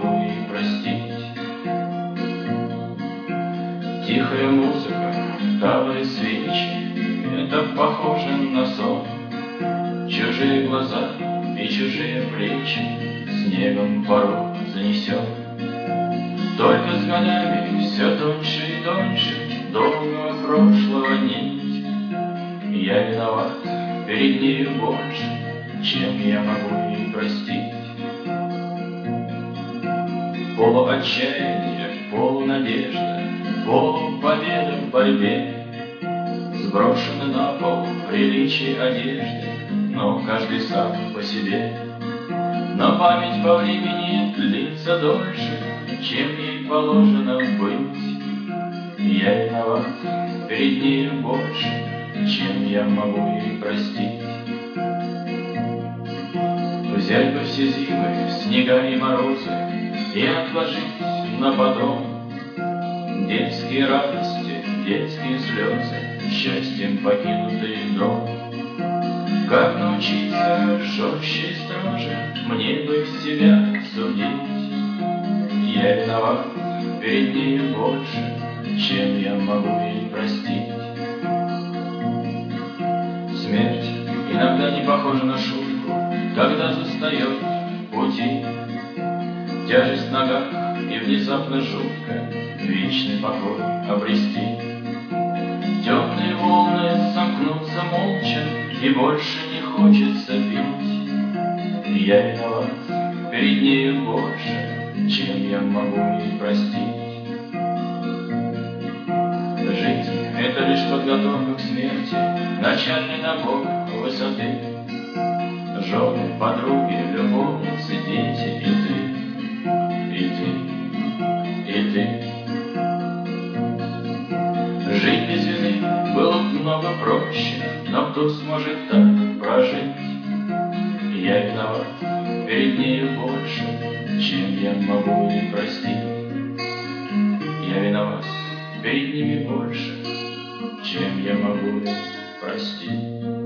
могу ей простить. Тихая музыка, талые свечи, это похоже на сон. Чужие глаза и чужие плечи снегом порог занесет. Только с годами все тоньше и тоньше долгого прошлого нить. Я виноват перед нею больше, чем я могу ей простить. Полуотчаяние, полунадежда, полупобеда в борьбе. Сброшены на пол приличие одежды, но каждый сам по себе. Но память по времени длится дольше, чем ей положено быть. Я виноват перед нею больше, чем я могу ей простить. Взять бы все зимы, снега и морозы и отложить на потом детские радости, детские слезы, счастьем покинутый дом. Как научиться жестче и строже мне бы себя судить? Я виноват перед нею больше, чем я могу ей простить. Смерть иногда не похожа на шутку, когда застает пути. Тяжесть в ногах и внезапно жутко вечный покой обрести. Темные волны сомкнутся молча, и больше не хочется пить. Я виноват перед нею больше, чем я могу ей простить. Жизнь — это лишь подготовка к смерти, начальный набор высоты. Жены, подруги, любовницы, дети, и ты, и ты, и ты. Жить без вины было бы много проще, но кто сможет так прожить? Я виноват перед нею больше, чем я могу ей простить. Я виноват перед ними больше, чем я могу ей простить.